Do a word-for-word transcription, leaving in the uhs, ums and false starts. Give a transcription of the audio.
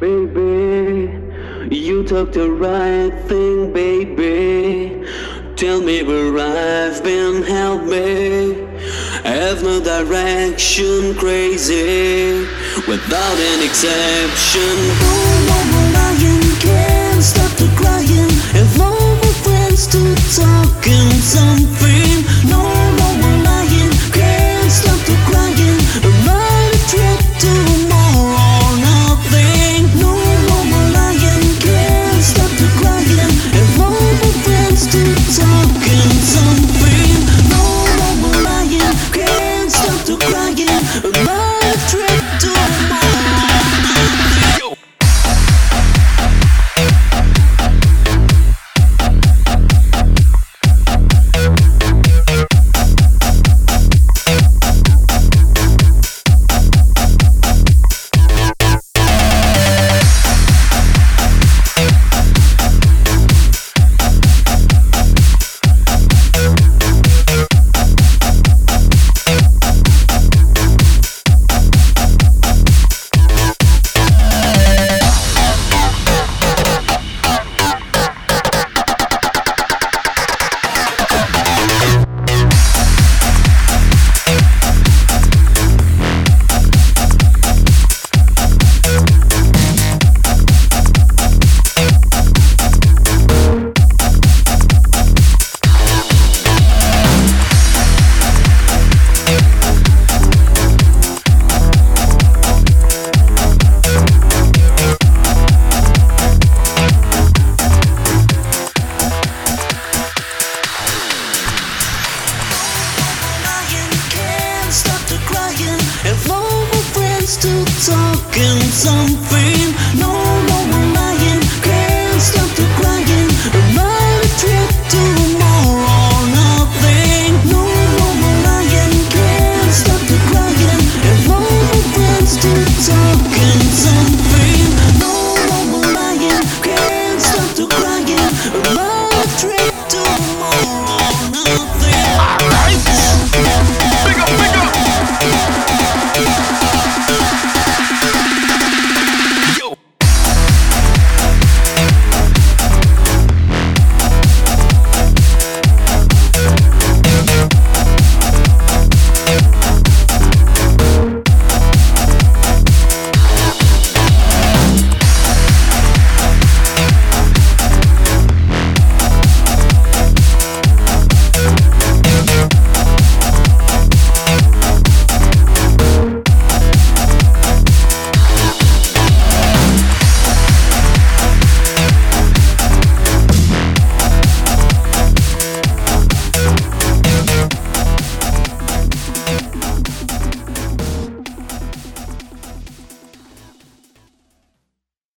Baby, you talk the right thing, baby. Tell me where I've been, help me. Have no direction, crazy, without an exception. No more lying, can't stop the crying. Have no more friends to talking something. No more lying, can't stop the crying. I'm not a threat to more or nothing. No more lying, can't stop the crying. Have no more friends to talking something. No more lying, can't stop the crying. I'm not a threat to more or nothing. Have no more friends to talking something. No